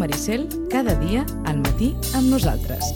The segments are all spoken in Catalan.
Maricel, cada dia al matí amb nosaltres.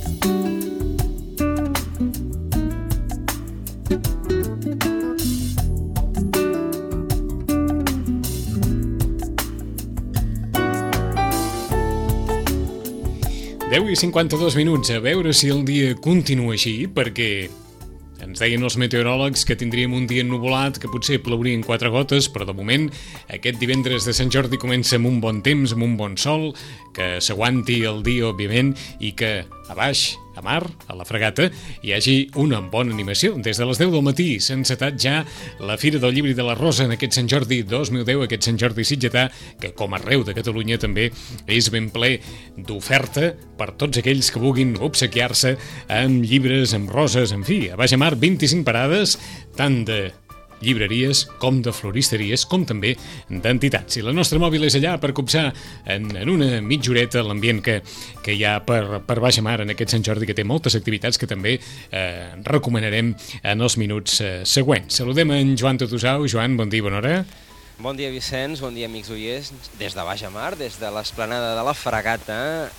Deu i 52 minuts, a veure si el dia continua així, perquè ens deien els meteoròlegs que tindríem un dia ennuvolat, que potser plourien 4 gotes, però de moment aquest divendres de Sant Jordi comença amb un bon temps, amb un bon sol, que s'aguanti el dia, òbviament, i que a baix, a mar, a la Fragata, hi hagi una bona animació. Des de les 10 del matí s'ha encetat ja la Fira del Llibre i de la Rosa en aquest Sant Jordi 2010, aquest Sant Jordi sitgetà, que com arreu de Catalunya també és ben ple d'oferta per tots aquells que vulguin obsequiar-se amb llibres, amb roses, en fi, a baix a mar 25 parades, tant de llibreries com de floristeries, com també d'entitats. I la nostra mòbil és allà per copsar en una mitja horeta l'ambient que hi ha per baix a mar en aquest Sant Jordi, que té moltes activitats que també recomanarem en els minuts següents. Saludem en Joan Totusau. Joan, bon dia, bona hora. Bon dia, Vicenç, bon dia, amics oients. Des de baix a mar, des de l'esplanada de la Fragata,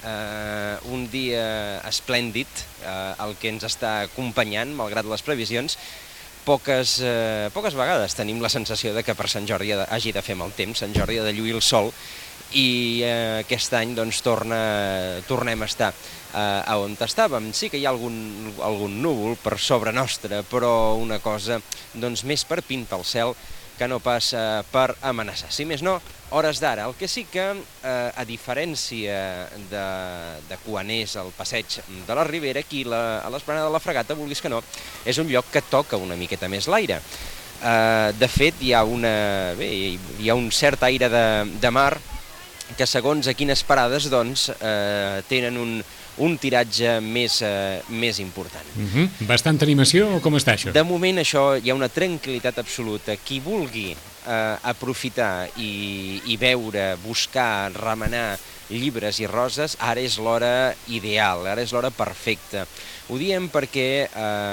un dia esplèndid, el que ens està acompanyant, malgrat les previsions. Poques vegades tenim la sensació de que per Sant Jordi hagi de fer mal temps, Sant Jordi ha de lluir el sol, i aquest any doncs tornem a estar a on estàvem. Sí que hi ha algun núvol per sobre nostre, però una cosa doncs més per pintar el cel que no pas per amenaçar. Si més no, hores d'ara. El que sí que, a diferència de quan és el passeig de la Ribera, aquí a l'esplanada de la Fragata, vulguis que no, és un lloc que toca una miqueta més l'aire. De fet, hi ha un cert aire de mar que, segons a quines parades, doncs, tenen un tiratge més important. Bastanta animació o com està això? De moment això hi ha una tranquil·litat absoluta. Qui vulgui aprofitar i veure, buscar, remenar llibres i roses, ara és l'hora ideal, ara és l'hora perfecta. Ho diem perquè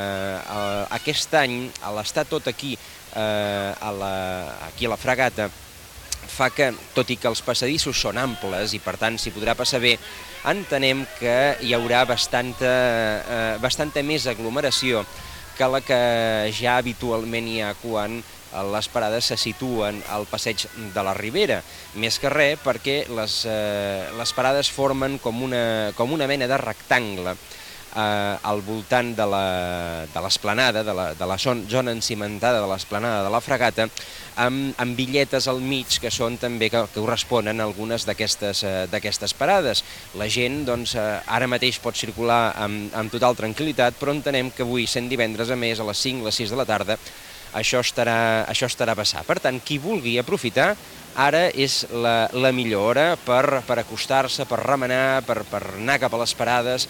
aquest any, a l'estar tot aquí a la Fragata, fa que, tot i que els passadissos són amples i per tant s'hi podrà passar bé, entenem que hi haurà bastanta més aglomeració que la que ja habitualment hi ha quan les parades se situen al passeig de la Ribera. Més que res perquè les parades formen com una mena de rectangle al voltant de l'esplanada, de la zona encimentada de l'esplanada de la Fragata, amb billetes al mig que són també que corresponen a algunes d'aquestes parades. La gent doncs, ara mateix pot circular amb total tranquil·litat, però entenem que avui, sent divendres, a més, a les 5 o les 6 de la tarda, això estarà a passar. Per tant, qui vulgui aprofitar, ara és la millor hora per acostar-se, per remenar, per anar cap a les parades,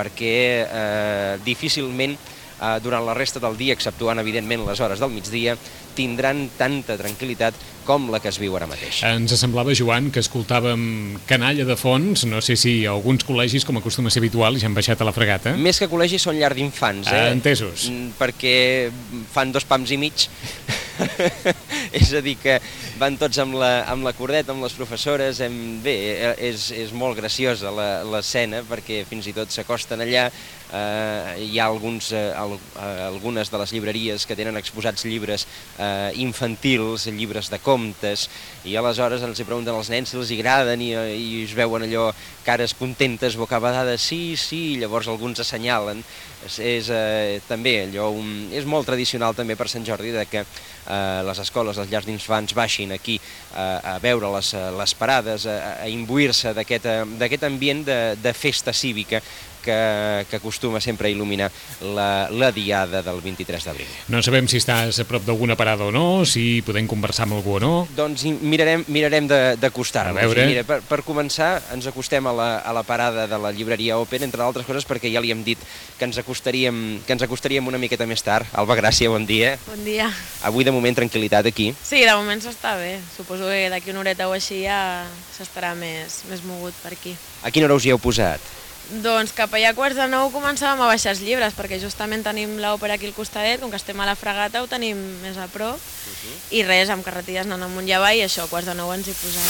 perquè difícilment durant la resta del dia, exceptuant evidentment les hores del migdia, tindran tanta tranquil·litat com la que es viu ara mateix. Ens semblava, Joan, que escoltàvem canalla de fons, no sé si alguns col·legis, com acostuma a ser habitual, ja han baixat a la Fragata. Més que col·legis són llars d'infants, Entesos. Perquè fan 2 pams i mig, és a dir, que van tots amb la cordeta, amb les professores, bé, és molt graciosa l'escena, perquè fins i tot s'acosten allà, hi ha algunes de les llibreries que tenen exposats llibres infantils, llibres de contes, i aleshores ens hi pregunten als nens si els agraden i es veuen allò cares contentes, bocabadades, sí, llavors alguns assenyalen. També allò és molt tradicional també per Sant Jordi que les escoles, les llars d'infants baixin aquí a veure les parades, a imbuir-se d'aquest ambient de festa cívica que acostuma sempre a il·luminar la diada del 23 d'abril. No sabem si estàs a prop d'alguna parada o no, si podem conversar amb algú o no. Doncs mirarem d'acostar-nos. A veure. Mira, per començar, ens acostem a la parada de la llibreria Open, entre altres coses perquè ja li hem dit que ens acostaríem una miqueta més tard. Alba Gràcia, bon dia. Bon dia. Avui, de moment, tranquil·litat aquí. Sí, de moment s'està bé. Suposo que d'aquí una horeta o així ja s'estarà més mogut per aquí. A quina hora us hi heu posat? Doncs cap allà a 8:45 començàvem a baixar els llibres, perquè justament tenim l'òpera aquí al costadet, com que estem a la Fragata ho tenim més a prop, i res, amb carretilles anant amunt i avall, i això, a 8:45 ens hi posàvem.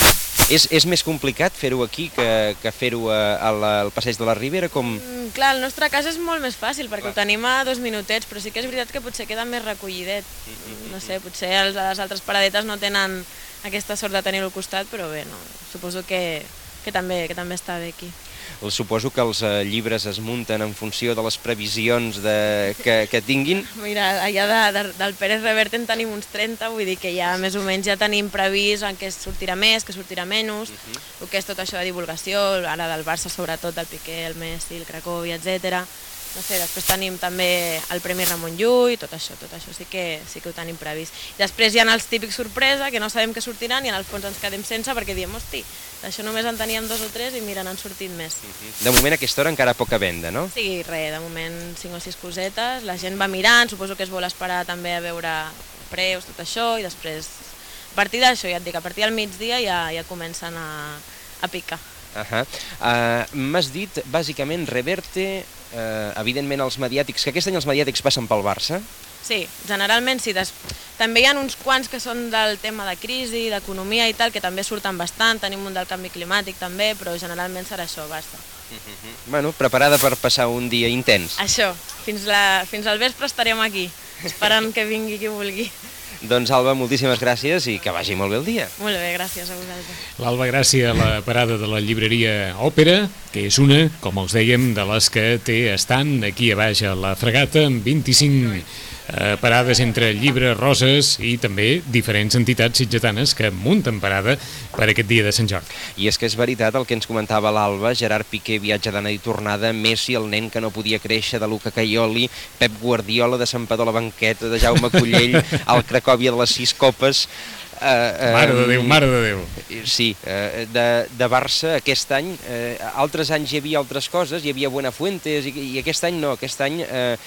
És més complicat fer-ho aquí que fer-ho al Passeig de la Ribera? Clar, el nostre cas és molt més fàcil, perquè ho tenim a 2 minutets, però sí que és veritat que potser queda més recollidet. No sé, potser les altres paradetes no tenen aquesta sort de tenir-ho al costat, però bé, no, suposo que també està bé aquí. Suposo que els llibres es munten en funció de les previsions que tinguin. Mira, allà del Pérez Reverte en tenim uns 30, vull dir que ja més o menys ja tenim previst en què sortirà més, què sortirà menys, el que és tot això de divulgació, ara del Barça sobretot, del Piqué, el Messi, el Cracòvia, etc. No sé, després tenim també el Premi Ramon Llull, tot això sí que ho tenim previst. I després hi ha els típics sorpresa, que no sabem què sortiran i en el fons ens quedem sense perquè diem, hosti, d'això només en teníem 2 o 3 i mira, n'han sortit més. De moment a aquesta hora encara poca venda, no? Sí, res, de moment 5 o 6 cosetes, la gent va mirant, suposo que es vol esperar també a veure preus, tot això, i després, a partir d'això, ja et dic, a partir del migdia ja comencen a picar. M'has dit, bàsicament, Reverte, evidentment els mediàtics, que aquest any els mediàtics passen pel Barça? Sí, generalment sí. També hi ha uns quants que són del tema de crisi, d'economia i tal, que també surten bastant, tenim un del canvi climàtic també, però generalment serà això, Barça. Bueno, preparada per passar un dia intens. Això, fins al vespre estarem aquí, esperant que vingui qui vulgui. Doncs Alba, moltíssimes gràcies i que vagi molt bé el dia. Molt bé, gràcies a vosaltres. L'Alba Gràcia a la parada de la llibreria Òpera, que és una, com us dèiem, de les que té estant aquí a baix a la Fregata, amb 25 parades entre llibres, roses i també diferents entitats sitgetanes que munten parada per aquest dia de Sant Jordi. I és que és veritat el que ens comentava l'Alba, Gerard Piqué, viatge d'anada i tornada, Messi, el nen que no podia créixer, de Luca Caioli, Pep Guardiola, de Santpedor a la banqueta, de Jaume Collell, el Cracòvia de les 6 copes... Mare de Déu, mare de Déu. Sí, de Barça aquest any, altres anys hi havia altres coses, hi havia Buenafuentes i aquest any no, aquest any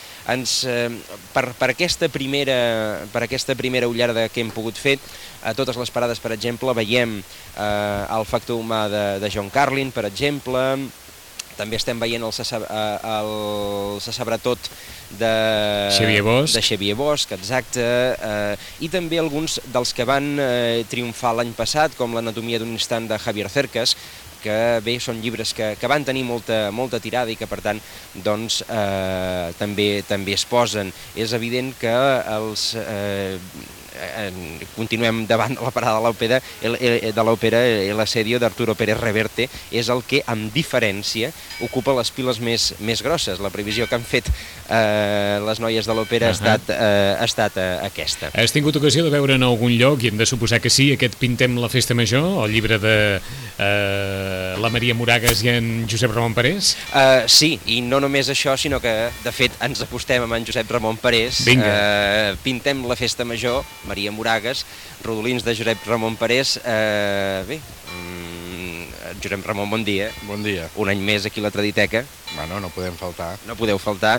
per aquesta primera ullada que hem pogut fer, a totes les parades, per exemple, veiem el factor humà de John Carlin, per exemple, també estem veient el Se sabrà tot de Xavier Bosch, exacte, i també alguns dels que van triomfar l'any passat, com l'Anatomia d'un instant de Javier Cercas, que bé, són llibres que van tenir molta tirada i que per tant doncs, també es posen. És evident que continuem davant de la parada de l'òpera, El asedio d'Arturo Pérez Reverte és el que, amb diferència, ocupa les piles més grosses. La previsió que han fet les noies de l'òpera ha estat aquesta. Has tingut ocasió de veure en algun lloc, i hem de suposar que sí, aquest Pintem la festa major, el llibre de la Maria Moragas i en Josep Ramon Parés? Sí, i no només això, sinó que, de fet, ens apostem amb en Josep Ramon Parés. Pintem la festa major, Maria Moragas, rodolins de Josep Ramon Parés. Bé, Josep Ramon, bon dia. Bon dia. Un any més aquí a la Traditeca. Bueno, no podem faltar. No podeu faltar.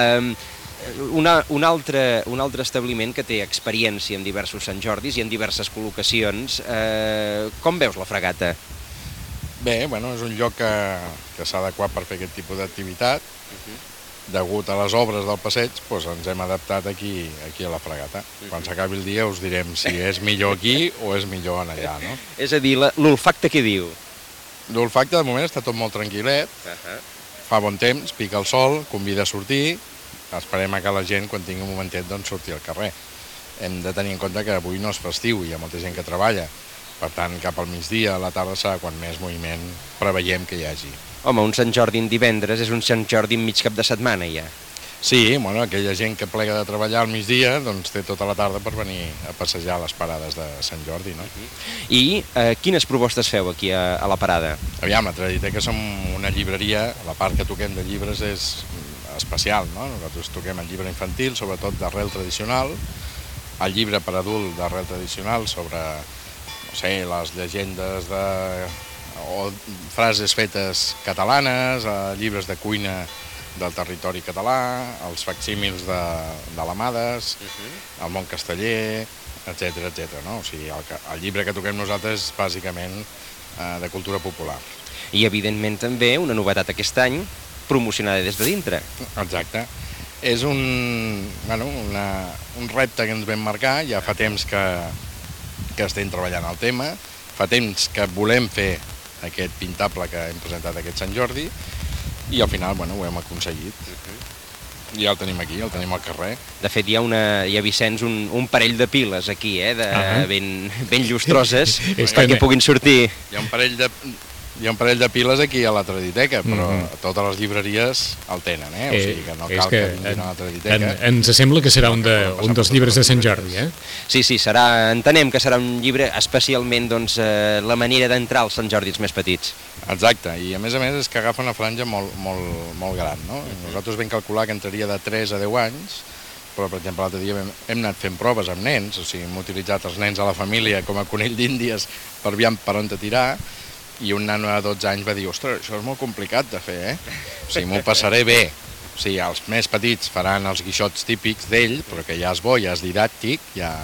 Un altre establiment que té experiència en diversos Sant Jordis i en diverses col·locacions. Com veus la Fregata? Bé, bueno, és un lloc que s'ha adequat per fer aquest tipus d'activitat. Degut a les obres del passeig, doncs ens hem adaptat aquí a la Fregata. Quan s'acabi el dia us direm si és millor aquí o és millor en allà, no? És a dir, l'olfacte què diu? L'olfacte de moment està tot molt tranquil·let, fa bon temps, pica el sol, convida a sortir, esperem que la gent, quan tingui un momentet, doncs surti al carrer. Hem de tenir en compte que avui no és festiu, hi ha molta gent que treballa, per tant, cap al migdia, a la tarda serà quan més moviment preveiem que hi hagi. Home, un Sant Jordi en divendres és un Sant Jordi en mig cap de setmana, ja. Sí, bueno, aquella gent que plega de treballar al migdia doncs té tota la tarda per venir a passejar les parades de Sant Jordi, no? I quines propostes feu aquí a la parada? Aviam, la Traditeca som una llibreria, la part que toquem de llibres és especial, no? Nosaltres toquem el llibre infantil, sobretot d'arrel tradicional, el llibre per adult d'arrel tradicional sobre, no sé, les llegendes o frases fetes catalanes, llibres de cuina del territori català, els facsímils de l'Amades, el món casteller, etc. No? O sigui, el llibre que toquem nosaltres és bàsicament de cultura popular. I evidentment també una novetat aquest any, promocionada des de dintre. Exacte. És un repte que ens vam marcar, ja fa temps que estem treballant el tema, fa temps que volem fer aquest pintable que hem presentat aquest Sant Jordi i al final, bueno, ho hem aconseguit. I ja el tenim aquí, el tenim al carrer. De fet, hi ha Vicenç, un parell de piles aquí, ben llustroses, perquè puguin sortir. Hi ha un parell de piles aquí a la Traditeca, però totes les llibreries el tenen, o sigui que no cal que vinguin a la Traditeca. Ens sembla que serà un dels llibres de Sant Jordi, eh? Sí, entenem que serà un llibre especialment la manera d'entrar als Sant Jordis més petits. Exacte, i a més és que agafa una franja molt gran, no? Nosaltres vam calcular que entraria de 3 a 10 anys, però per exemple l'altre dia hem anat fent proves amb nens, o sigui, hem utilitzat els nens a la família com a conill d'Índies per aviam per on tirar, i un nano de 12 anys va dir, ostres, això és molt complicat de fer, O sigui, m'ho passaré bé. O sigui, els més petits faran els guixots típics d'ell, però que ja és bo, ja és didàctic,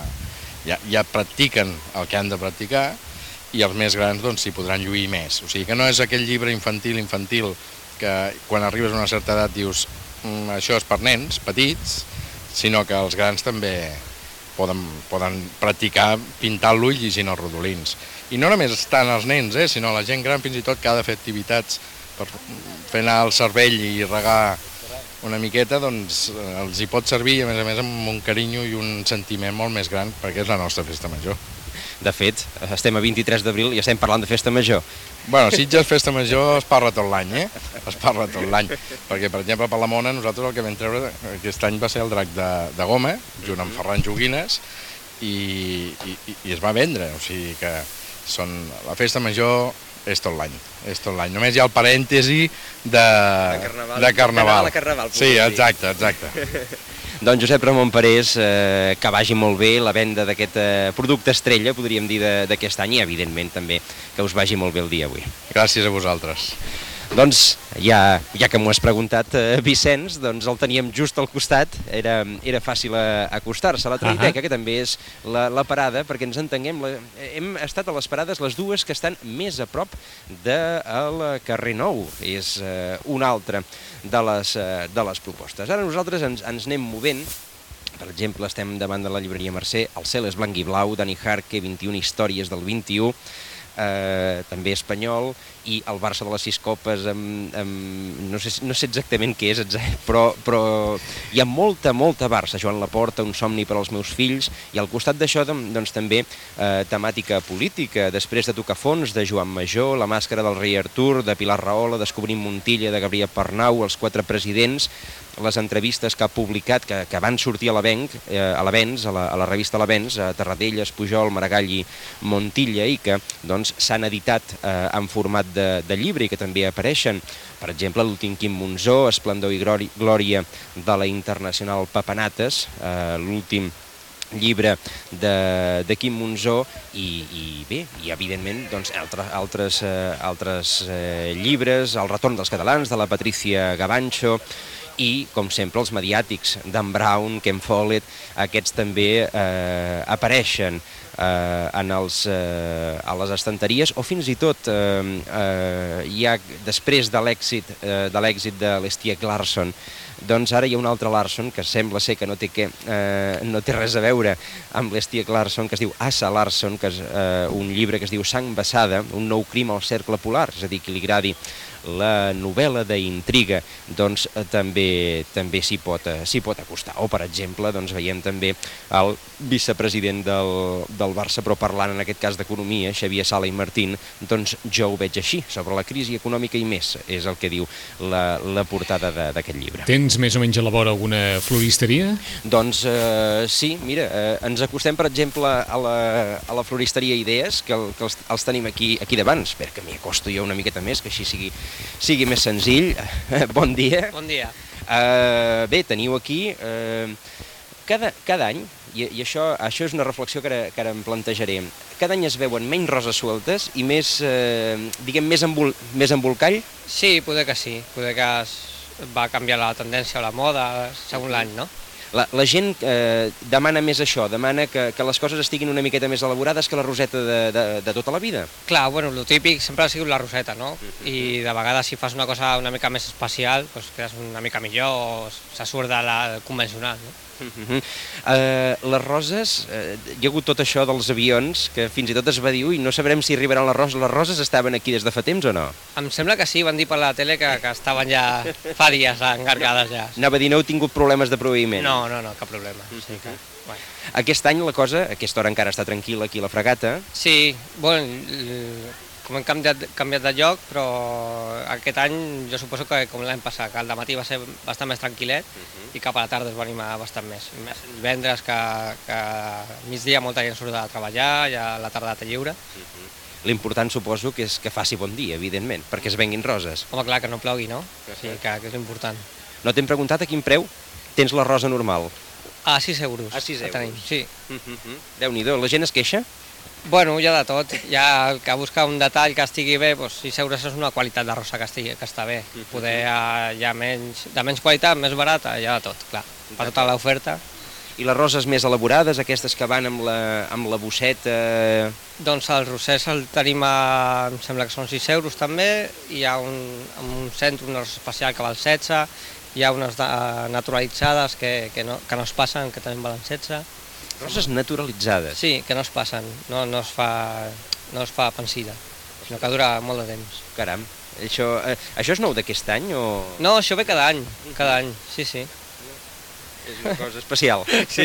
ja practiquen el que han de practicar, i els més grans doncs s'hi podran lluir més. O sigui que no és aquell llibre infantil que quan arribes a una certa edat dius això és per nens petits, sinó que els grans també poden practicar pintar l'ull llegint els rodolins. I no només estan els nens, sinó la gent gran fins i tot que ha de fer activitats per fer anar el cervell i regar una miqueta, doncs els hi pot servir, a més amb un carinyo i un sentiment molt més gran, perquè és la nostra festa major. De fet, estem a 23 d'abril i estem parlant de festa major. Bueno, Sitges, festa major, es parla tot l'any, Es parla tot l'any. Perquè, per exemple, per la Mona, nosaltres el que vam treure aquest any va ser el drac de goma, junt amb Ferran Joguines, i es va vendre. O sigui que la festa major és tot l'any. Només hi ha el parèntesi de Carnaval. Sí, exacte. Doncs Josep Ramon Parés, que vagi molt bé la venda d'aquest producte estrella, podríem dir, d'aquest any, i evidentment també que us vagi molt bé el dia avui. Gràcies a vosaltres. Doncs, ja que m'ho has preguntat, Vicenç, doncs el teníem just al costat, era fàcil acostar-se a la Traditeca, que també és la parada, perquè ens entenguem, hem estat a les parades les dues que estan més a prop del carrer Nou, és una altra de les propostes. Ara nosaltres ens anem movent. Per exemple, estem davant de la llibreria Mercè, el cel és blanc i blau, Dani Jarque, 21 històries del 21, també espanyol, i el Barça de les 6 copes, no sé exactament què és, però hi ha molta Barça. Joan Laporta, Un somni per als meus fills, i al costat d'això doncs, també temàtica política, després de tocar fons, de Joan Major, La màscara del rei Artur, de Pilar Rahola, Descobrim Montilla, de Gabriel Pernau, Els 4 presidents, les entrevistes que ha publicat, que van sortir a l'Avenç, a la revista l'Avenç, a Tarradellas, Pujol, Maragall i Montilla, i que s'han editat en format de llibre i que també apareixen, per exemple, l'últim Quim Monzó, Esplendor i glòria de la Internacional Papanates, l'últim llibre de Quim Monzó, i bé, i evidentment altres llibres, El retorn dels catalans, de la Patricia Gavancho, i, com sempre, els mediàtics, Dan Brown, Ken Follett, aquests també apareixen a les estanteries, o fins i tot després de l'èxit de l'Stieg Larsson, doncs ara hi ha un altre Larsson que sembla ser que no té res a veure amb l'Stieg Larsson, que es diu Asa Larsson, que és un llibre que es diu Sang vessada, un nou crim al cercle polar, és a dir, qui li agradi la novel·la d'intriga, doncs també s'hi pot acostar. O, per exemple, veiem també el vicepresident del Barça, però parlant en aquest cas d'economia, Xavier Sala i Martín, doncs jo ho veig així, sobre la crisi econòmica i més, és el que diu la portada d'aquest llibre. Tens més o menys a la vora alguna floristeria? Doncs sí, mira, ens acostem, per exemple, a la floristeria Idees, que els tenim aquí davant. Espera que m'hi acosto jo una miqueta més, que així sigui més senzill. Bon dia. Bon dia. Bé, teniu aquí, cada any, i això és una reflexió que ara em plantejaré, cada any es veuen menys roses sueltes i més, diguem, més embolcall? Sí, poder que sí. Poder que va canviar la tendència o la moda segons l'any, no? La gent demana més això, demana que les coses estiguin una miqueta més elaborades que la roseta de tota la vida. Clar, bueno, el típic sempre ha sigut la roseta, no? I de vegades si fas una cosa una mica més especial, doncs quedes una mica millor o se surt de la convencional, no? Les roses, hi ha hagut tot això dels avions, que fins i tot es va dir, ui, no sabrem si arribaran les roses estaven aquí des de fa temps o no? Em sembla que sí, van dir per la tele que estaven ja fa dies encarregades ja. Anava a dir, no heu tingut problemes de proveïment? No, cap problema. Sí, que, bueno. Aquest any la cosa, a aquesta hora encara està tranquil·la aquí a la fragata. Sí, bueno, com hem canviat de lloc, però aquest any jo suposo que com l'any passat, que al dematí va ser bastant més tranquil·let i cap a la tarda es va animar bastant més. Més divendres que migdia molta gent surt a treballar, ja la tarda té lliure. L'important suposo que és que faci bon dia, evidentment, perquè es venguin roses. Home, clar, que no plogui, no? Sí, que és important. No t'hem preguntat a quin preu tens la rosa normal? A 6 euros. A 6 euros. Tenim, sí. Déu-n'hi-do, la gent es queixa? Bueno, hi ha de tot. Hi ha el que busca un detall que estigui bé, doncs 6 euros és una qualitat de rosa que està bé. Poder hi ha de menys qualitat, més barata, hi ha de tot, clar. Per tota l'oferta. I les roses més elaborades, aquestes que van amb la bosseta... Doncs els rosers el tenim em sembla que són 6 euros també, hi ha un centre, una rosa especial que val 16, hi ha unes naturalitzades que no es passen, que també valen 16. Roses naturalitzades? Sí, que no es passen, no es fa pansida, sinó que dura molt de temps. Caram, això és nou d'aquest any o...? No, això ve cada any, sí. És una cosa especial. Sí.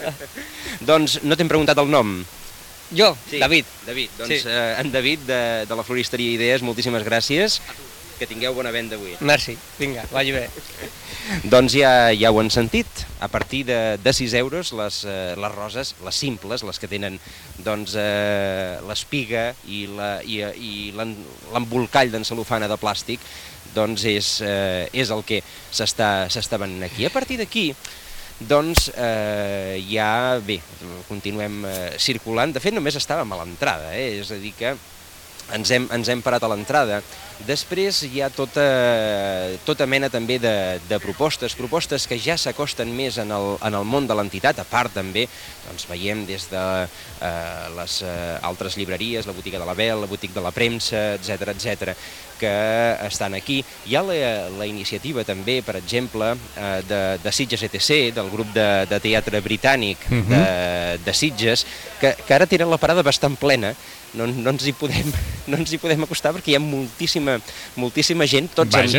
Doncs no t'hem preguntat el nom. Jo, Sí, David. Doncs Sí. en David, de la floristeria Idees, moltíssimes gràcies. Que tingueu bona venda avui. Merci, vinga, vagi bé. Doncs ja ho han sentit, a partir de 6 euros les roses, les simples, les que tenen doncs, l'espiga i l'embolcall d'encel·lofana de plàstic, doncs és el que s'està venent aquí. A partir d'aquí, doncs ja, bé, continuem circulant. De fet, només estàvem a l'entrada, és a dir que ens hem parat a l'entrada. Després hi ha tota mena també de propostes que ja s'acosten més en el món de l'entitat, a part també, doncs veiem des de les altres llibreries, la botiga de la Bel, la botiga de la Premsa, etc, que estan aquí. Hi ha la iniciativa també, per exemple, de Sitges ETC, del grup de teatre britànic de Sitges, que ara tenen la parada bastant plena. No ens hi podem acostar perquè hi ha moltíssima gent,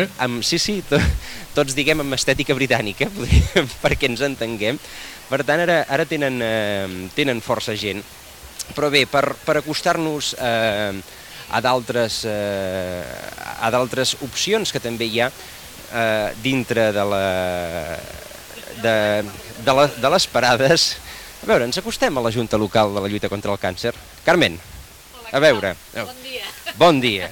tots diguem amb estètica britànica, perquè ens entenguem. Per tant, ara tenen força gent. Però bé, per acostar-nos a d'altres opcions que també hi ha dintre de les parades. A veure, ens acostem a la Junta Local de la Lluita contra el Càncer. Carmen, a veure. Bon dia.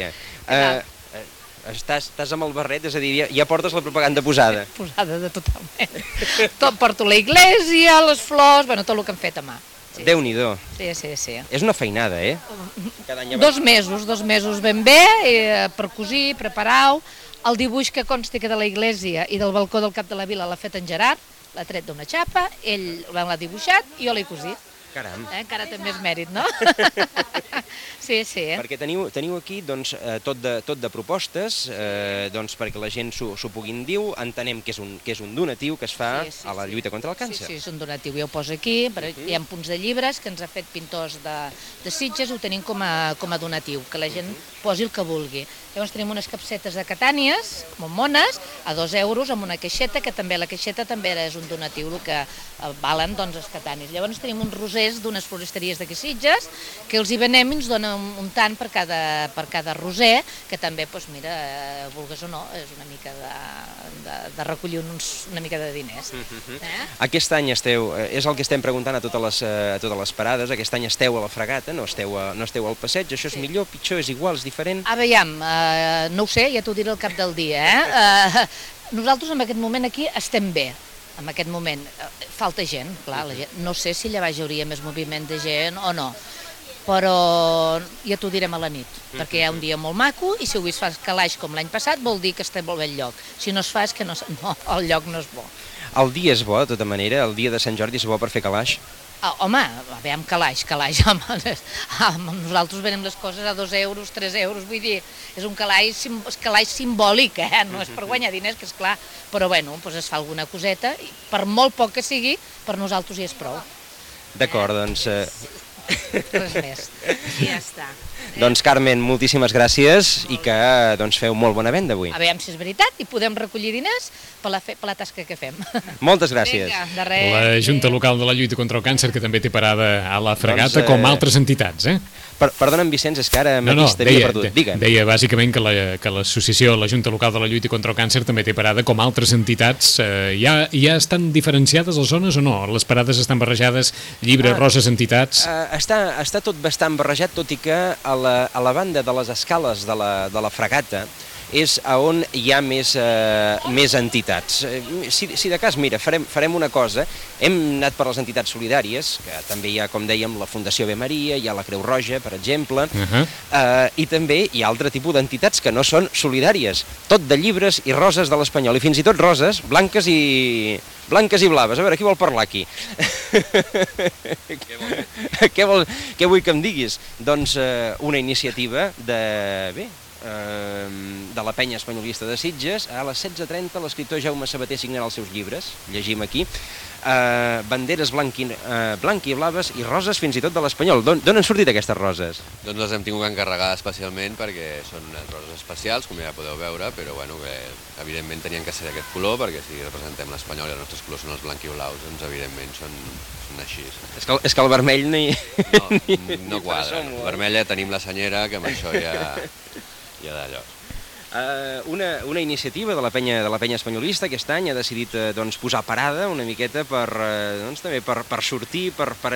Estàs amb el barret, és a dir, ja portes la propaganda posada. Posada de totalment. Tot porto la iglesia, les flors, bueno, tot el que hem fet a mà. Sí. Déu-n'hi-do. Sí. És una feinada, eh? Cada any 2 mesos ben bé, per cosir, preparar-ho. El dibuix que consta que de la iglesia i del balcó del Cap de la Vila l'ha fet en Gerard, l'ha tret d'una xapa, ell l'ha dibuixat i jo l'he cosit. Caram. Encara té més mèrit, no? Sí. Perquè teniu aquí doncs, tot de propostes, doncs, perquè la gent s'ho puguin dir. Entenem que és un donatiu que es fa a la lluita contra el càncer. Sí, és un donatiu, ja ho poso aquí. Hi ha punts de llibres que ens ha fet pintors de Sitges, ho tenim com a donatiu, que la gent posi el que vulgui. Llavors tenim unes capsetes de catànies, molt mones, a 2 euros, amb una caixeta, que també la caixeta també és un donatiu, el que valen doncs, els catànies. Llavors tenim uns rosers d'unes floristeries d'aquí Sitges, que els hi venem i ens donen un tant per cada roser, que també, doncs mira, vulgues o no, és una mica de recollir una mica de diners. Aquest any esteu, és el que estem preguntant a totes les parades, aquest any esteu a la fragata, no esteu al passeig, això és millor, pitjor, és igual, és diferent? Aviam, no ho sé, ja t'ho diré al cap del dia, Nosaltres en aquest moment aquí estem bé, en aquest moment. Falta gent, clar, la gent. No sé si allà baix hi hauria més moviment de gent o no, però ja t'ho direm a la nit, perquè hi ha un dia molt maco i si ho fas calaix com l'any passat vol dir que estem molt bé el lloc. Si no es fa és que no, el lloc no és bo. El dia és bo, de tota manera, el dia de Sant Jordi és bo per fer calaix? Home, aviam, calaix, home, nosaltres venem les coses a 2 euros, 3 euros, vull dir, és un calaix simbòlic, no és per guanyar diners, que és clar, però bueno, doncs es fa alguna coseta, i per molt poc que sigui, per nosaltres hi és prou. D'acord, doncs... Res més. I ja està. Doncs Carmen, moltíssimes gràcies i que feu molt bona venda avui. Aviam si és veritat i podem recollir diners per la tasca que fem. Moltes gràcies. Vinga, de res. La Junta Local de la Lluita contra el Càncer, que també té parada a la Fregata, com altres entitats, Perdona'm, Vicenç, és que ara mateix t'havia perdut. Deia bàsicament que l'associació, la Junta Local de la Lluita contra el Càncer, també té parada com altres entitats. Ja estan diferenciades les zones o no? Les parades estan barrejades, llibres, roses, entitats? Està tot bastant barrejat, tot i que a la banda de les escales de la Fregata és on hi ha més entitats. Si de cas, mira, farem una cosa, hem anat per les entitats solidàries, que també hi ha, com dèiem, la Fundació Ave Maria, hi ha la Creu Roja, per exemple, i també hi ha altre tipus d'entitats que no són solidàries, tot de llibres i roses de l'Espanyol, i fins i tot roses blanques i blaves. A veure, qui vol parlar aquí? Què vull que em diguis? Doncs una iniciativa de la penya espanyolista de Sitges. A les 16:30 l'escriptor Jaume Sabater signarà els seus llibres, llegim aquí, banderes blanc i blaves i roses fins i tot de l'Espanyol. D'on han sortit aquestes roses? Doncs les hem tingut que encarregar especialment perquè són unes roses especials, com ja podeu veure, però bueno, que evidentment tenien que ser d'aquest color, perquè si representem l'Espanyol i els nostres colors són els blanc i blaus, doncs evidentment són així. És que el vermell no quadra. El vermell ja tenim la senyera, que amb això ja d'allò. Una iniciativa de la penya espanyolista aquest any ha decidit posar parada una miqueta també per sortir,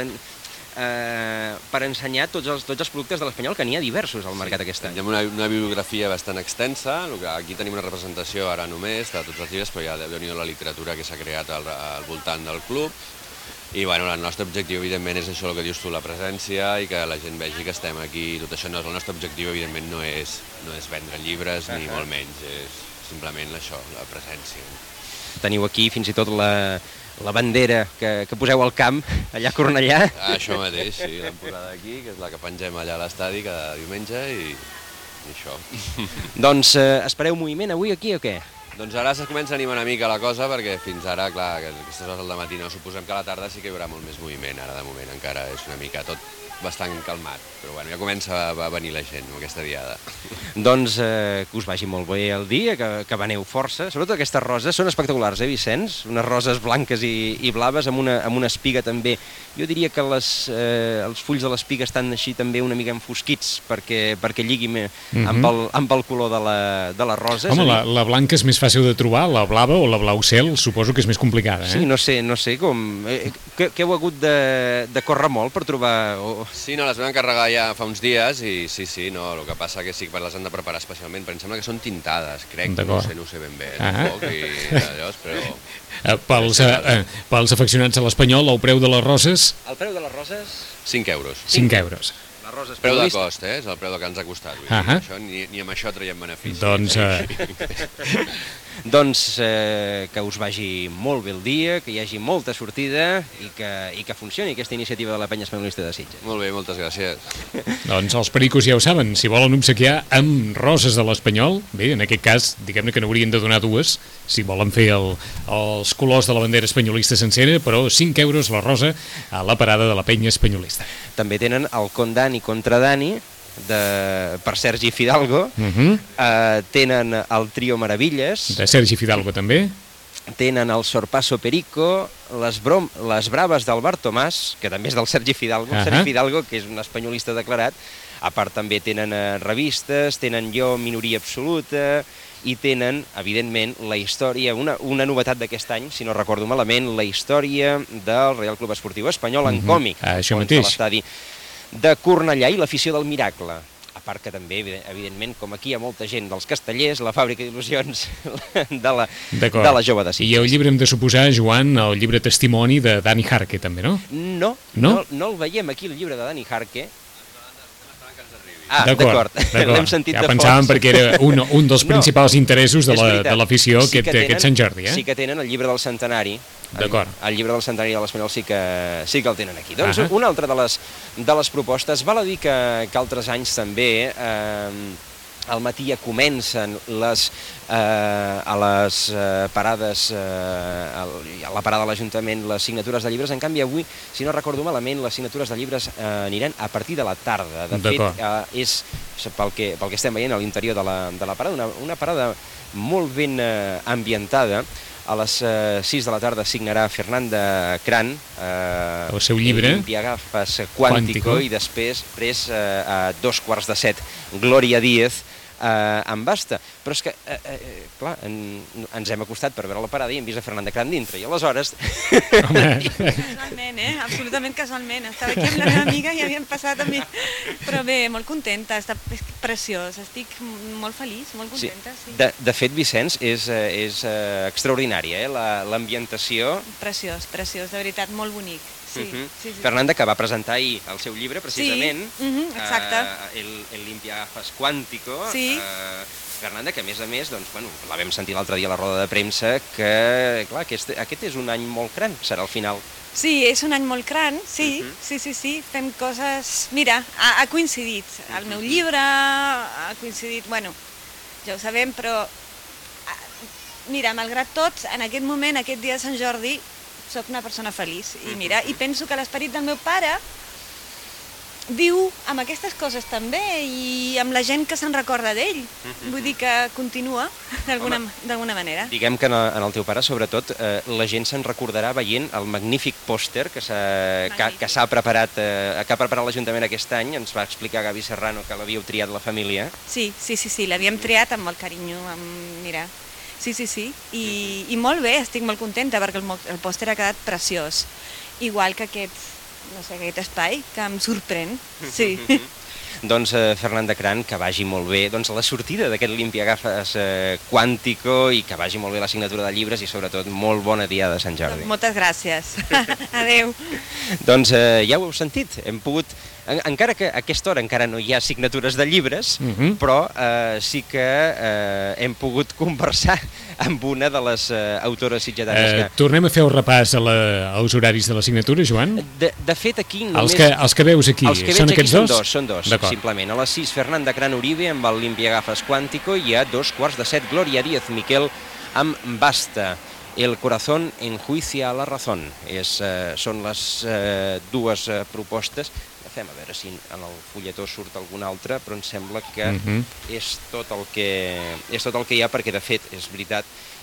per ensenyar tots els productes de l'Espanyol, que n'hi ha diversos al mercat aquest any. Tenim una bibliografia bastant extensa, aquí tenim una representació ara només de tots els llibres, però ja déu-n'hi-do la literatura que s'ha creat al voltant del club. I bueno, el nostre objectiu, evidentment, és això el que dius tu, la presència, i que la gent vegi que estem aquí. Tot això no és el nostre objectiu, evidentment, no és vendre llibres, ni molt menys, és simplement això, la presència. Teniu aquí fins i tot la bandera que poseu al camp, allà a Cornellà. Això mateix, sí, l'hem posada aquí, que és la que pengem allà a l'estadi cada diumenge, i això. Doncs espereu moviment avui aquí o què? Doncs ara es comença a animar una mica la cosa, perquè fins ara, clar, que aquestes hores del matí no, suposem que a la tarda sí que hi haurà molt més moviment, ara de moment encara és una mica tot bastant calmat, però bueno, ja comença a venir la gent amb aquesta diada. Doncs que us vagi molt bé el dia, que veneu força, sobretot aquestes roses, són espectaculars, Vicenç? Unes roses blanques i blaves amb una espiga també. Jo diria que els fulls de l'espiga estan així també una mica enfosquits perquè lligui amb el color de les roses. Home, la blanca és més fàcil de trobar, la blava o la blau cel suposo que és més complicada, Sí, no sé com... Que heu hagut de córrer molt per trobar... Sí, no, les vam encarregar ja fa uns dies i sí, no, el que passa que sí que les han de preparar especialment, perquè em sembla que són tintades, crec, no sé ben bé, tampoc, i allò, però... Pels afeccionats a l'Espanyol, el preu de les roses... El preu de les roses? 5 euros. 5 euros. Preu de cost, és el preu que ens ha costat. Ni amb això traiem benefici. Doncs que us vagi molt bé el dia, que hi hagi molta sortida i que funcioni aquesta iniciativa de la penya espanyolista de Sitges. Molt bé, moltes gràcies. Doncs els pericos ja ho saben, si volen obsequiar amb roses de l'Espanyol, bé, en aquest cas, diguem-ne que n'haurien de donar dues, si volen fer els colors de la bandera espanyolista sencera, però 5 euros la rosa a la parada de la penya espanyolista. També tenen el Condani contra Dani, per Sergi Fidalgo, tenen el Trio Meravilles, de Sergi Fidalgo també, tenen el Sorpasso Perico, les Braves d'Albert Tomàs, que també és del Sergi Fidalgo, Sergi Fidalgo, que és un espanyolista declarat. A part també tenen revistes, tenen Jo, Minoria Absoluta, i tenen, evidentment, la història, una novetat d'aquest any, si no recordo malament, la història del Reial Club Esportiu Espanyol en còmic, això mateix, a l'estadi de Cornellà, i l'afició del Miracle. A part que també, evidentment, com aquí hi ha molta gent dels Castellers, la fàbrica d'il·lusions de la Jove de Sitges. I el llibre hem de suposar, Joan, el llibre testimoni de Dani Jarque, també, no? No el veiem aquí, el llibre de Dani Jarque. Ah, d'acord. L'hem sentit de fons. Ja pensàvem perquè era un dels principals interessos de l'afició aquest Sant Jordi. Sí que tenen el llibre del centenari. D'acord. El llibre del centenari de l'Espanyol sí que el tenen aquí. Doncs una altra de les propostes, val a dir que altres anys també al matí ja comencen a les parades, a la parada de l'Ajuntament, les signatures de llibres. En canvi, avui, si no recordo malament, les signatures de llibres aniran a partir de la tarda. De fet, és pel que estem veient a l'interior de la parada, una parada molt ben ambientada. A les 6 de la tarda signarà Fernanda Cran el seu llibre Limpiagafes Quántico, i després a 2:45 Gloria Díez en Basta. Però és que, clar, ens hem acostat per veure la parada i hem vist a Fernanda Cran dintre, i aleshores... Casualment, absolutament casualment. Estava aquí amb la meva amiga i havíem passat a mi. Però bé, molt contenta, està preciós, estic molt feliç, molt contenta. Sí. De fet, Vicenç, és extraordinària, l'ambientació. Preciós, de veritat, molt bonic. Sí. Fernanda, que va presentar ahir el seu llibre, precisament, exacte. El Limpiagafes Quántico. Sí. Fernanda, que a més, doncs, la vam sentir l'altre dia a la roda de premsa, que, clar, aquest és un any molt gran, serà el final. Sí, és un any molt gran, sí, fem coses... Mira, ha coincidit el meu llibre, ha coincidit, bueno, ja ho sabem, però, mira, malgrat tot, en aquest moment, aquest dia de Sant Jordi, soc una persona feliç, i mira, i penso que l'esperit del meu pare viu amb aquestes coses també, i amb la gent que se'n recorda d'ell. Vull dir que continua d'alguna manera. Diguem que en el teu pare, sobretot, la gent se'n recordarà veient el magnífic pòster que ha preparat l'Ajuntament aquest any. Ens va explicar Gavi Serrano que l'havíeu triat la família. Sí, l'havíem triat amb molt carinyo, mira... Sí, i molt bé, estic molt contenta perquè el pòster ha quedat preciós. Igual que aquest espai, que em sorprèn, sí. Doncs, Fernanda Cran, que vagi molt bé la sortida d'aquest Limpiagafes Quántico, i que vagi molt bé la signatura de llibres, i sobretot molt bona diada de Sant Jordi. Moltes gràcies. Adéu. Doncs ja ho heu sentit, hem pogut... Encara que a aquesta hora encara no hi ha signatures de llibres, però sí que hem pogut conversar amb una de les autores sitgetanes. Tornem a fer el repàs als horaris de la signatura, Joan? De fet, aquí només... Els que veus aquí, són aquests dos? Són dos, simplement. A les 6, Fernanda Cran Uribe amb el Limpiagafes Quántico, i a 2:45, Gloria Díez Miquel amb Basta. El corazón enjuicia a la razón. Són les dues propostes. A veure si en el fulletó surt algun altre, però em sembla que és tot el que hi ha, perquè de fet, és veritat,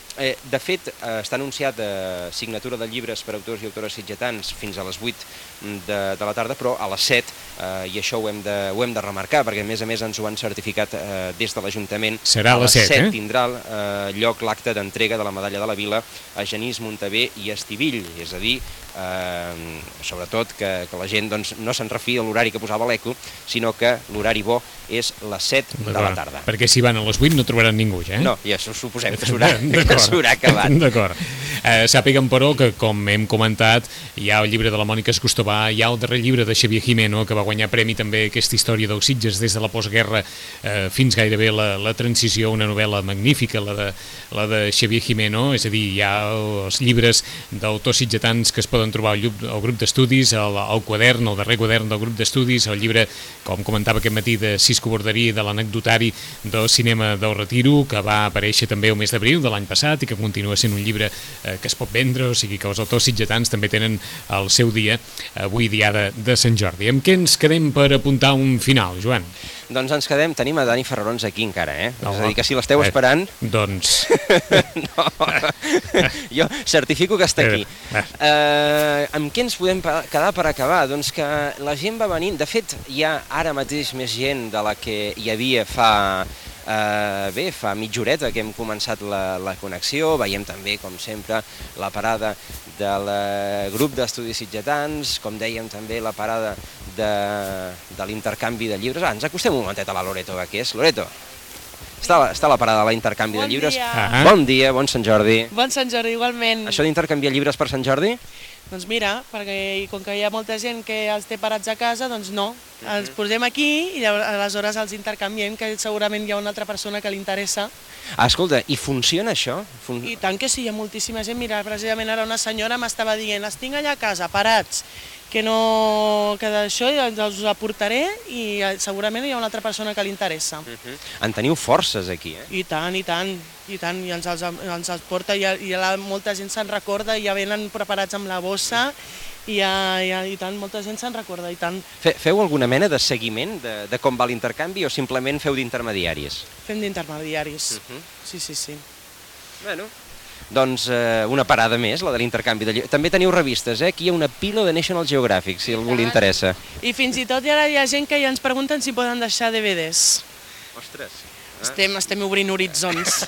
està anunciat signatura de llibres per autors i autores sitgetans fins a les 8 de la tarda, però a les 7, i això ho hem de remarcar, perquè a més ens ho han certificat des de l'Ajuntament. Serà a les 7, tindrà lloc l'acte d'entrega de la Medalla de la Vila a Genís, Montaver i Estivill, és a dir, sobretot que la gent no se'n refiï a l'horari que posava l'ECO, sinó que l'horari bo és les 7 de la tarda. Perquè si van a les 8 no trobaran ningú, ja? No, ja suposem que s'haurà acabat. D'acord. Sàpiguen, però, que com hem comentat, hi ha el llibre de la Mònica Escostobà, hi ha el darrer llibre de Xavier Jimeno, que va guanyar premi també, aquesta història dels Sitges des de la postguerra fins gairebé la transició, una novel·la magnífica, la de Xavier Jimeno, és a dir, hi ha els llibres d'autors sitgetans que es poden trobar al grup d'estudis, el quadern, el darrer quadern del grup d'estudis, el llibre, com comentava aquest matí, de Cisco Borderí, de l'anecdotari del cinema del Retiro, que va aparèixer també el mes d'abril de l'any passat i que continua sent un llibre que es pot vendre, o sigui que els autors sitgetans també tenen el seu dia, avui diada de Sant Jordi. Amb què ens quedem per apuntar un final, Joan? Doncs ens quedem, tenim a Dani Ferrarons aquí encara, és a dir, que si l'esteu esperant... Doncs... No, jo certifico que està aquí. Amb què ens podem quedar per acabar? Doncs que la gent va venint, de fet, hi ha ara mateix més gent de la que hi havia fa mitja horeta que hem començat la connexió, veiem també, com sempre, la parada del grup d'estudis sitgetans, com dèiem també la parada de l'intercanvi de llibres. Ens acostem un momentet a la Loreto, que és? Loreto, està a la parada de l'intercanvi de llibres. Bon dia, bon Sant Jordi. Bon Sant Jordi, igualment. Això d'intercanviar llibres per Sant Jordi? Doncs mira, perquè com que hi ha molta gent que els té parats a casa, doncs no. Els posem aquí i aleshores els intercanviem, que segurament hi ha una altra persona que li interessa. Escolta, i funciona això? I tant que sí, hi ha moltíssima gent. Mira, precisament ara una senyora m'estava dient, els tinc allà a casa, parats, que d'això els aportaré i segurament hi ha una altra persona que li interessa. En teniu forces aquí, eh? I tant, i tant, i tant, i ens els porta, i molta gent se'n recorda, ja venen preparats amb la bossa, i tant, molta gent se'n recorda, i tant. Feu alguna mena de seguiment de com va l'intercanvi o simplement feu d'intermediaris? Fem d'intermediaris, sí. Bueno, doncs una parada més, la de l'intercanvi de llibres. També teniu revistes, eh? Aquí hi ha una pila de National Geographic, si algú li interessa. I fins i tot ara hi ha gent que ja ens pregunten si poden deixar DVDs. Ostres! Estem obrint horitzons.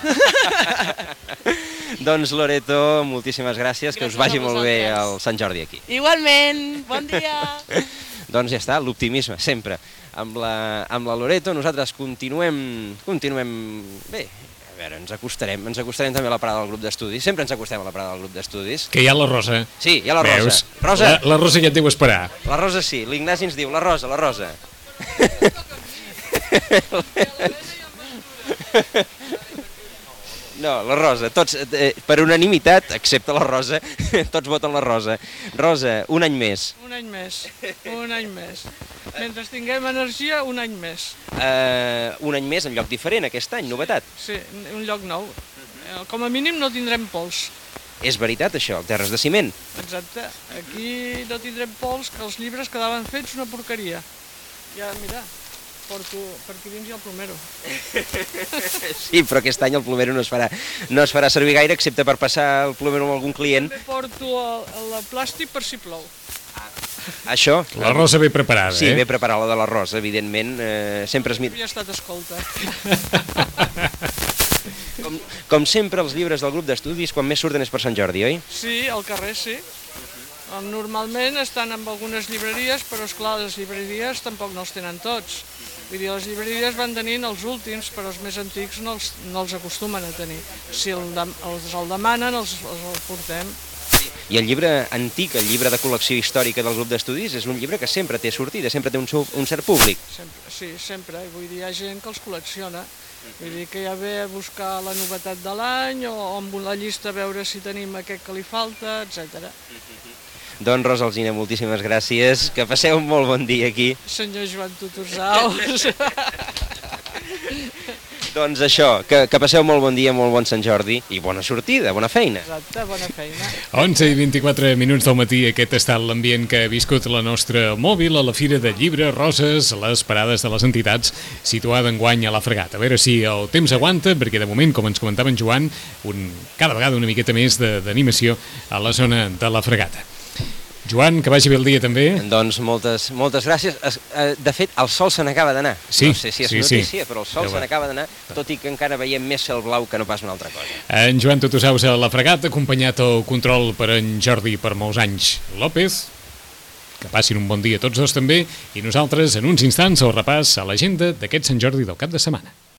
Doncs Loreto, moltíssimes gràcies, que us vagi molt bé el Sant Jordi aquí. Igualment, bon dia! Doncs ja està, l'optimisme, sempre. Amb la Loreto nosaltres continuem bé. A veure, ens acostarem també a la parada del grup d'estudis. Sempre ens acostem a la parada del grup d'estudis. Que hi ha la Rosa. Sí, hi ha la Rosa. Veus? Rosa. La Rosa ja et deu esperar. La Rosa sí, l'Ignasi ens diu, la Rosa. No, la Rosa, tots, per unanimitat, excepte la Rosa, tots voten la Rosa. Rosa, un any més. Un any més. Mentre tinguem energia, un any més. Un any més en lloc diferent aquest any, novetat. Sí, un lloc nou. Com a mínim no tindrem pols. És veritat això, Terres de Ciment. Exacte, aquí no tindrem pols, que els llibres quedaven fets una porqueria. Ja, mira, porto per aquí dins i el plomero. Sí, però aquest any el plomero no es farà servir gaire, excepte per passar el plomero amb algun client. També porto el plàstic per si plou. Això? La Rosa ben preparada, sí, ben preparada, la de la Rosa, evidentment. Sempre es mira. Ja ha estat escolta. Com sempre, els llibres del grup d'estudis, quan més surten és per Sant Jordi, oi? Sí, al carrer sí. Normalment estan en algunes llibreries, però esclar, les llibreries tampoc no els tenen tots. Vull dir, les llibreries van tenint els últims, però els més antics no els acostumen a tenir. Si els el demanen, els portem. I el llibre antic, el llibre de col·lecció històrica del grup d'estudis, és un llibre que sempre té sortida, sempre té un cert públic. Sí, sempre. Vull dir, hi ha gent que els col·lecciona. Vull dir que ja ve a buscar la novetat de l'any o amb la llista a veure si tenim aquest que li falta, etc. Doncs Rosa Alsina, moltíssimes gràcies, que passeu un molt bon dia aquí. Senyor Joan Tutusaus. Doncs això, que passeu molt bon dia, molt bon Sant Jordi i bona sortida, bona feina. Exacte, bona feina. 11 i 24 minuts del matí, aquest ha estat l'ambient que ha viscut la nostra mòbil a la Fira de Llibres Roses, les parades de les entitats, situada enguany a la Fregata. A veure si el temps aguanta, perquè de moment, com ens comentava en Joan, cada vegada una miqueta més d'animació a la zona de la Fregata. Joan, que vagi bé el dia també. Doncs moltes gràcies. De fet, el sol se n'acaba d'anar. Sí, no sé si és notícia, però el sol se n'acaba d'anar, tot i que encara veiem més cel blau que no pas una altra cosa. En Joan Tutusaus a la Fregata, acompanyat al control per en Jordi per molts anys López. Que passin un bon dia tots dos també, i nosaltres en uns instants el repàs a l'agenda d'aquest Sant Jordi del cap de setmana.